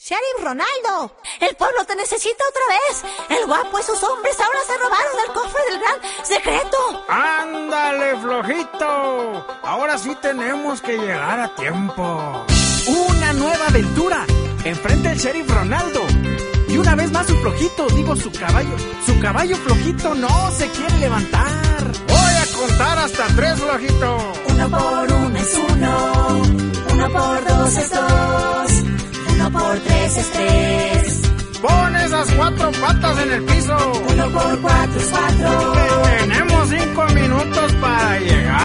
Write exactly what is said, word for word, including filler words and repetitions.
Sheriff Ronaldo, el pueblo te necesita otra vez. El guapo y sus hombres ahora se robaron el cofre del gran secreto. ¡Ándale, flojito! Ahora sí tenemos que llegar a tiempo. ¡Una nueva aventura! Enfrenta el Sheriff Ronaldo. Y una vez más su flojito, digo su caballo. Su caballo flojito no se quiere levantar. Voy a contar hasta tres, flojito. Uno por uno es uno. Uno por dos es dos. Uno por tres es tres. Pon esas cuatro patas en el piso. Uno por cuatro es cuatro. Tenemos cinco minutos para llegar.